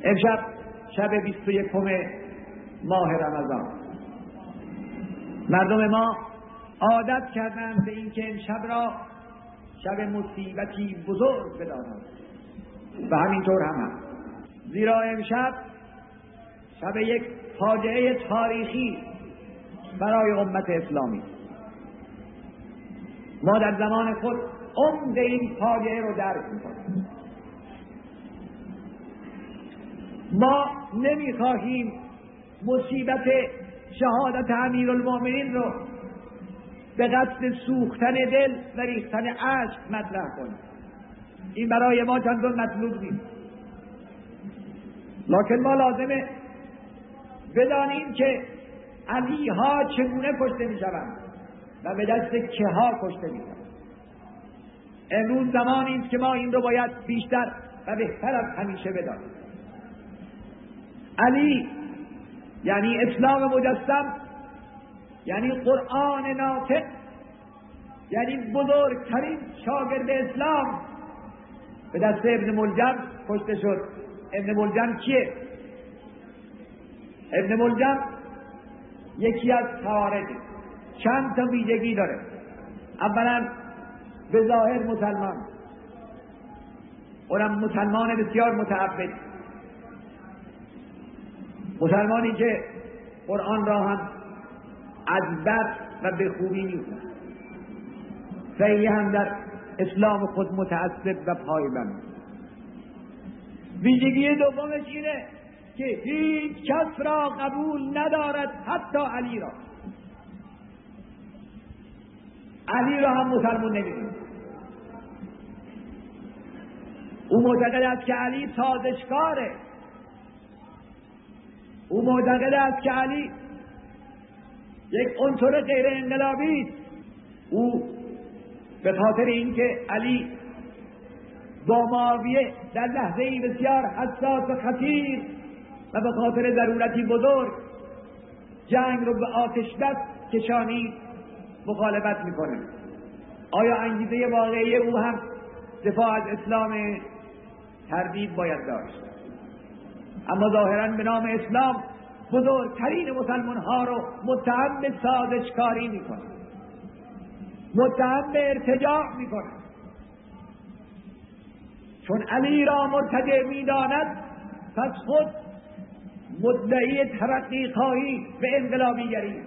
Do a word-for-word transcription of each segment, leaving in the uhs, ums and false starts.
امشب شب بیست و یکم ماه رمضان. مردم ما عادت کردند به اینکه امشب را شب مصیبتی بزرگ بدانند و همینطور هم هم زیرا امشب شب یک فاجعه تاریخی برای امت اسلامی. ما در زمان خود عمق این فاجعه رو درک می‌کنیم. ما نمی‌خواهیم مصیبت شهادت امیرالمومنین رو به قصد سوختن دل و ریختن اشک مطرح کنیم. این برای ما چندان مطلوب نیست، لکن ما لازمه بدانیم که علی ها چگونه کشته می شوند و به دست که ها کشته می شوند. امروز زمانی است که ما این رو باید بیشتر و بهتر از همیشه بدانیم. علی یعنی اسلام مجسم، یعنی قرآن ناطق، یعنی بزرگترین شاگرد اسلام به دست ابن ملجم کشته شد. ابن ملجم کیه؟ ابن ملجم یکی از خوارج، چند تا ویژگی داره. اولا به ظاهر مسلمان، اونم مسلمان بسیار متعبد، مسلمانی که قرآن را هم از بد و به خوبی می‌خواند، خیلی هم در اسلام خود متعصب و پایبند. ویژگی دومش اینه که هیچ کس را قبول ندارد، حتی علی را. علی را هم مسلمان نمی‌دونه. او معتقد است که علی سازشکاره، او معتقد است که علی یک عنصر غیر انقلابی است. او به خاطر اینکه علی با معاویه در لحظه‌ای بسیار حساس و خطیر و به خاطر ضرورتی بزرگ جنگ رو به آتش دست کشانی مخالفت میکنه. آیا انگیزه واقعی او هم دفاع از اسلام تردید باید داشت؟ اما ظاهراً به نام اسلام بزرگترین مسلمان ها رو متهم به سازشکاری میکنه، متهم به ارتجاع میکنه. چون علی را مرتجع میداند، پس خود مدعی ترقی خواهی به انقلابی گری.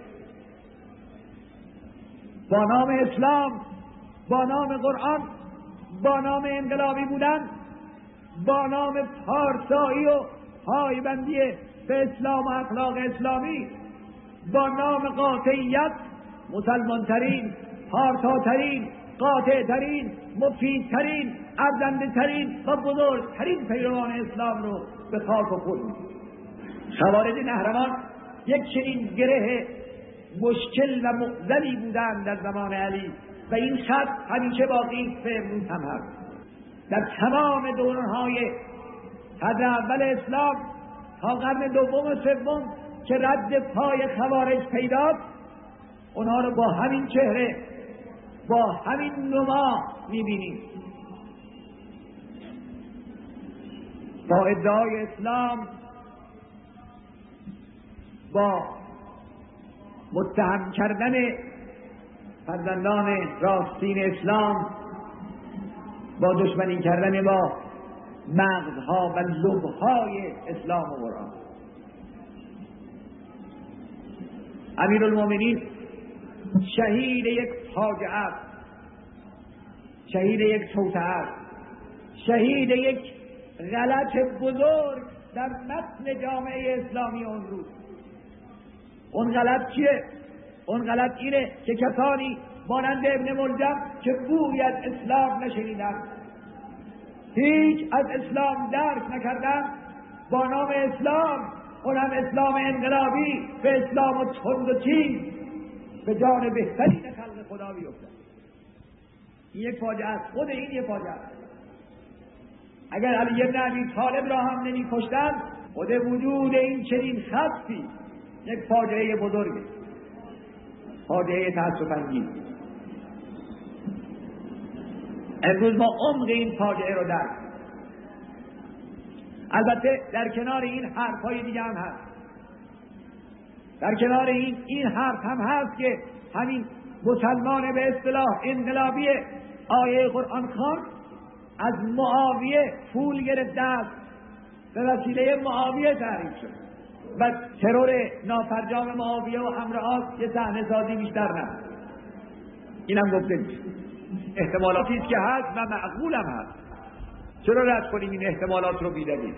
با نام اسلام، با نام قرآن، با نام انقلابی بودن، با نام پارسایی و پایبندی به اسلام و اخلاق اسلامی، با نام قاطعیت، مسلمانترین، پارساترین، قاطعترین، مفیدترین، ارزنده‌ترین و بزرگترین پیروان اسلام رو به خاک و خود می‌دید. خوارج نهروان یک چنین گره مشکل و معضلی بودند در زمان علی و این خط همیشه باقی است، امروز هم هست. در تمام دوران‌های قرن اول اسلام تا قرن دوم و سوم که رد پای خوارج پیداست، اونها رو با همین چهره، با همین نما می‌بینیم. با ادعای اسلام، با متهم کردن فرزندان راستین اسلام، با دشمنی کردن با مغزها و لبهای اسلام و قرآن. امیرالمومنین شهید یک فاجعه است، شهید یک توطئه است، شهید یک غلط بزرگ در متن جامعه اسلامی اون روز. اون غلط چیه؟ اون غلط اینه که کسانی مانند ابن ملجم که بوی از اسلام نشنیدند، هیچ از اسلام درک نکردند، با نام اسلام، اونم اسلام انقلابی، به اسلام و تند و تیز به جان بهترین خلق خدا بیفتند. این یک فاجعه است، خود این یک فاجعه است. اگر علی بن ابی طالب را هم نمی کشتند، خود وجود این چنین خطی یک فاجعه بزرگه، فاجعه تأسف انگیز. امروز ما عمق این فاجعه رو درک. البته در کنار این حرفهای دیگه هم هست. در کنار این این حرف هم هست که همین مسلمان به اصطلاح انقلابی آیه قرآن خوان از معاویه پول گرفته است، به وسیله معاویه تعریف شد و ترور نافرجام معاویه و همراهاش یه صحنه سازی بیشتر نه. اینم گفته میشه. احتمالاتی است که هست و معقول هم هست. چرا رد کنیم این احتمالات رو بی‌دلیل؟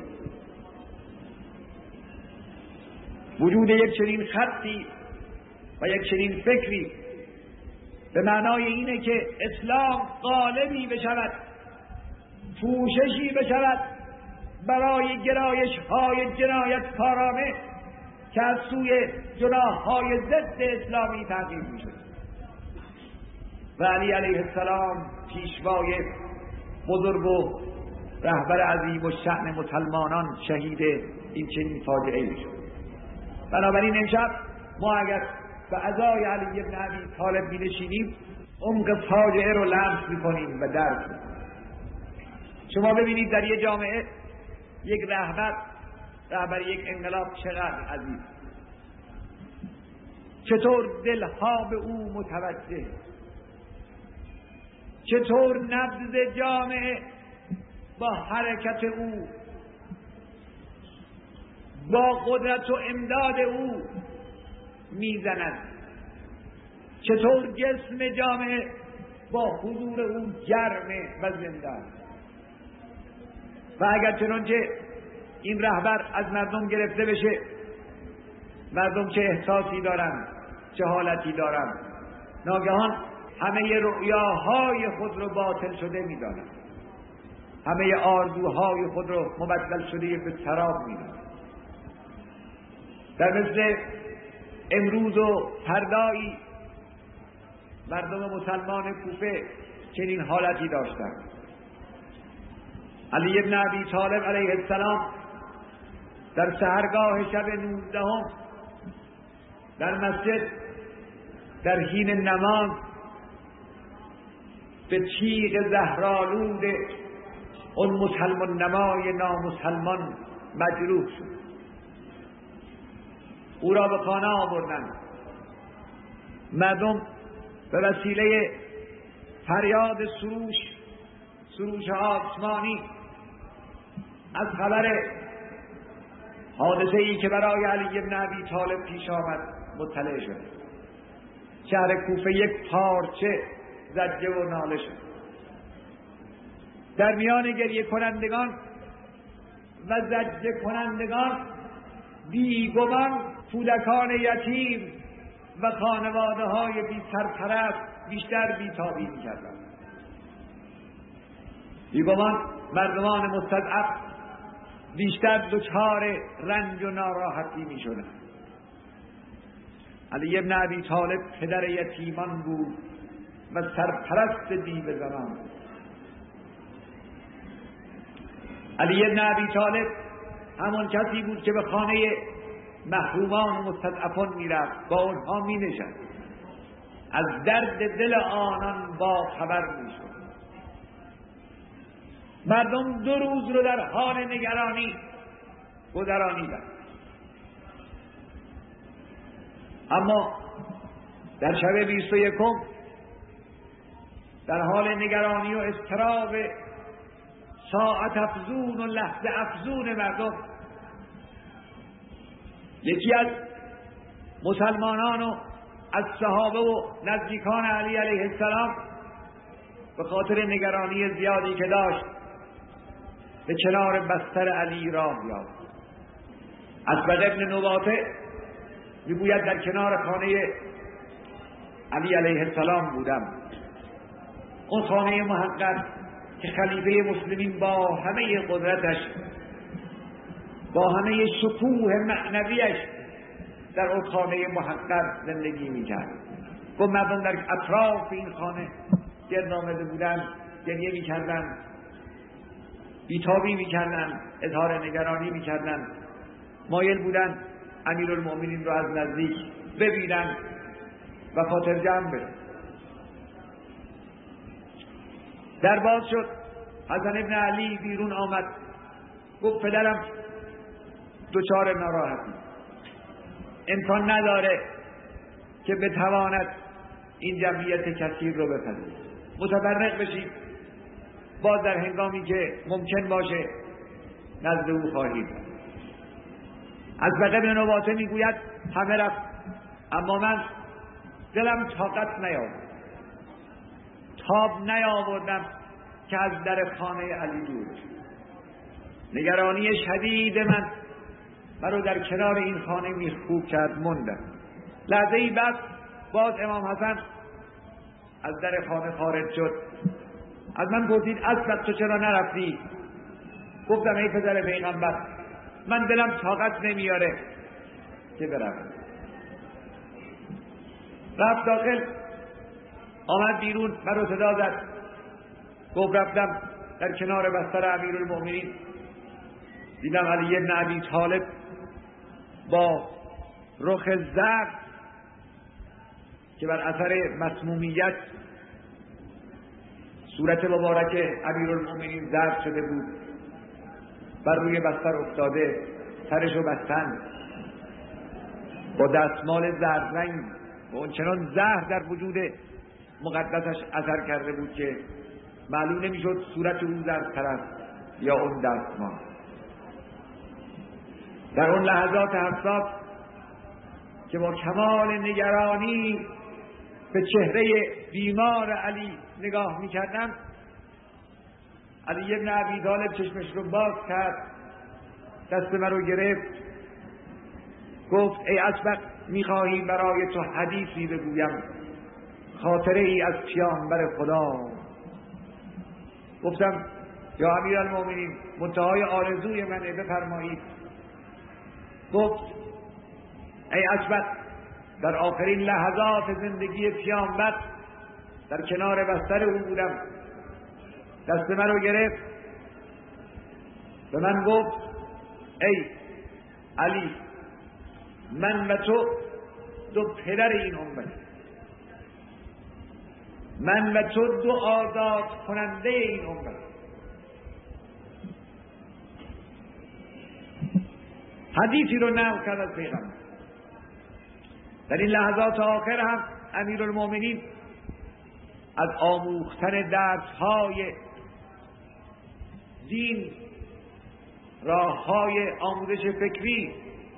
وجود یک چنین خطی و یک چنین فکری به معنای اینه که اسلام غالبی بشود، پوششی بشود برای گرایش های جنایت کارانه که از سوی جناح های ضد اسلامی تحقیق می شود. و علی علیه السلام پیشوای بزرگ و رهبر عظیم و شأن مسلمانان شهید این چنین فاجعه می شود. بنابراین امشب ما اگر به عزای علی بن ابی طالب بنشینیم عمق فاجعه رو لمس میکنیم و درک میکنیم. شما ببینید در یک جامعه یک رهبر رهبر یک انقلاب چقدر عزیز، چطور دلها به او متوجه، چطور نبض جامعه با حرکت او، با قدرت و امداد او میزند، چطور جسم جامعه با حضور او گرمه و زنده است. و اگر چنانچه این رهبر از مردم گرفته بشه، مردم چه احساسی دارند، چه حالتی دارند، ناگهان همه رؤیاهای خود رو باطل شده میدانند، همه آرزوهای خود رو مبدل شده به سراب میدانند. در مثل امروز و فردایی مردم مسلمان کوفه چنین حالتی داشتند. علی بن ابی طالب علیه السلام در سحرگاه شب نوزدهم در مسجد در حین نماز به تیغ زهرآلود اون مسلمان نمای نامسلمان مجروح شد. او را به خانه آوردند. مردم به وسیله فریاد سروش سروش آسمانی از خبر حادثه ای که برای علی بن ابی طالب پیش آمد مطلع شد. شهر کوفه یک پارچه زجه و ناله شد. در میان گریه کنندگان و زجه کنندگان بیگمان کودکان یتیم و خانواده های بی سرپرست بیشتر بیتابی می‌کردند. بیگمان مردمان مستضعف بیشتر دچار رنج و ناراحتی می‌شدند. علی بن ابی طالب پدر یتیمان بود و سرپرست دیو زنان. علی بن ابی طالب همان کسی بود که به خانه محرومان و مستضعفان میرفت، با اونها مینشست، از درد دل آنان با خبر میشد. مردم دو روز رو در حال نگرانی گذرانیدند. اما در شب بیست و یکم در حال نگرانی و اضطراب ساعت افزون و لحظه افزون مردم، یکی از مسلمانان و از صحابه و نزدیکان علی علیه السلام به خاطر نگرانی زیادی که داشت به کنار بستر علی راه یافت. اسود ابن نباته میگوید در کنار خانه علی علیه السلام بودم. اون خانه محقر که خلیفه مسلمین با همه قدرتش، با همه شکوه معنویش در اون خانه محقر زندگی میکرد. و مردم در اطراف این خانه گرد آمده بودن، گریه میکردن، بیتابی میکردن، اظهار نگرانی میکردن، مایل بودن امیرالمؤمنین رو از نزدیک ببینن و خاطر جمع بشن. در باز شد. حسن ابن علی بیرون آمد گفت پدرم دچار ناراحتی، امکان نداره که بتواند این جمعیت کثیر رو بپذیره، متفرق بشید، باز در هنگامی که ممکن باشه نزد او خواهید. از بقیه بن نواطه میگوید همه رفت، اما من دلم طاقت نیاورد، تاب نیاوردم که از در خانه علی دور. نگرانی شدید من مرا در کنار این خانه میخکوب کرد، موندم. لحظه ای بعد باز امام حسن از در خانه خارج شد، از من پرسید اصلا تو چرا نرفتی؟ گفتم ای پدر پیغمبر، من دلم طاقت نمیاره که برم. رفت داخل، آمد بیرون، مرا صدا زد، گفت رفتم در کنار بستر امیرالمؤمنین، دیدم علی بن ابی طالب با رخ زرد که بر اثر مسمومیت صورت مبارک امیرالمؤمنین زرد شده بود، بر روی بستر افتاده، سرشو بستن، با دستمال زرد رنگ و اونچنان زهر در وجود مقدسش اثر کرده بود که معلوم نمیشد صورت او زرد طرف یا اون دستمال. در اون لحظات حساس که با کمال نگرانی به چهره بیمار علی نگاه میکردم، علی بن ابی طالب چشمش رو باز کرد، دست من رو گرفت، گفت ای اسبق، میخواهی برای تو حدیثی بگویم، خاطره ای از پیامبر خدا. گفتم یا امیرالمؤمنین، منتهای آرزوی منه، بفرمایید. گفت ای اسبق، در آخرین لحظات زندگی پیامبر در کنار بستر او بودم، دست من رو گرفت، به من گفت ای علی، من و تو دو پدر این امت، من و تو دو آزاد کننده این امت. حدیثی رو نقل کرد از پیغمبر. در این لحظات آخر هم امیرالمؤمنین از آموختن درس‌های دین، راه‌های آموزش فکری،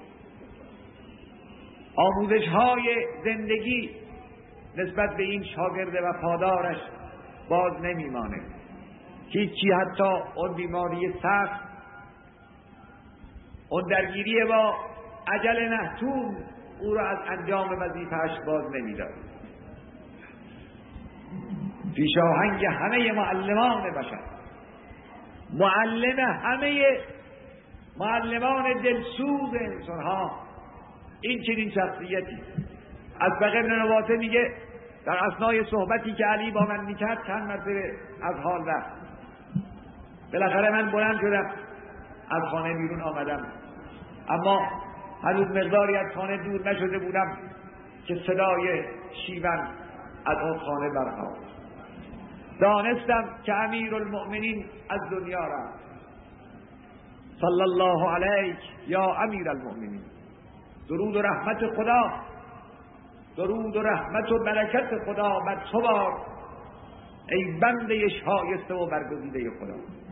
آموزش‌های زندگی نسبت به این شاگرد وفادارش باز نمیمانه. هیچی، حتی اون بیماری سخت، اون درگیری با اجل محتوم او را از انجام وظیفه‌اش باز نمی‌داد. پیشاهنگ همه معلمان بشر، معلم همه معلمان دلسوز انسان‌ها، این چنین شخصیتی. از بقیه ابن نواطه میگه در اثنای صحبتی که علی با من میکرد چند مرتبه از حال رفت. بالاخره من بلند شدم، از خانه بیرون آمدم، اما هنوز مقداری از خانه دور نشده بودم که صدای شیون از اون خانه برخاست. دانستم که امیرالمؤمنین از دنیا رفت. صلی الله علیک یا امیرالمؤمنین. درود و رحمت خدا، درود و رحمت و برکت خدا بر تو باد ای بنده شایسته و برگزیده خدا.